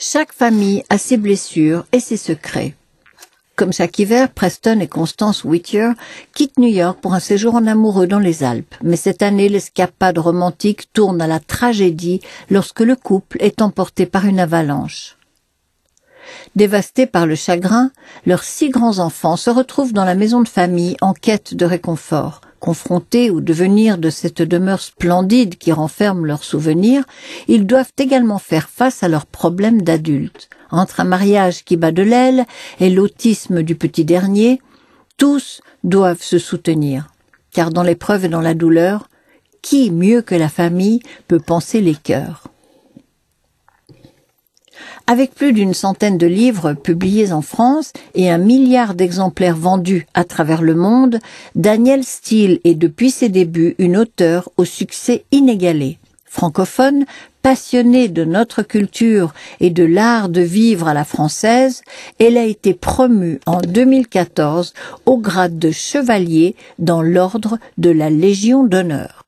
Chaque famille a ses blessures et ses secrets. Comme chaque hiver, Preston et Constance Whittier quittent New York pour un séjour en amoureux dans les Alpes. Mais cette année, l'escapade romantique tourne à la tragédie lorsque le couple est emporté par une avalanche. Dévastés par le chagrin, leurs 6 grands-enfants se retrouvent dans la maison de famille en quête de réconfort. Confrontés au devenir de cette demeure splendide qui renferme leurs souvenirs, ils doivent également faire face à leurs problèmes d'adultes. Entre un mariage qui bat de l'aile et l'autisme du petit dernier, tous doivent se soutenir. Car dans l'épreuve et dans la douleur, qui mieux que la famille peut panser les cœurs ? Avec plus d'une centaine de livres publiés en France et 1 milliard d'exemplaires vendus à travers le monde, Danielle Steel est depuis ses débuts une auteure au succès inégalé. Francophone, passionnée de notre culture et de l'art de vivre à la française, elle a été promue en 2014 au grade de chevalier dans l'ordre de la Légion d'honneur.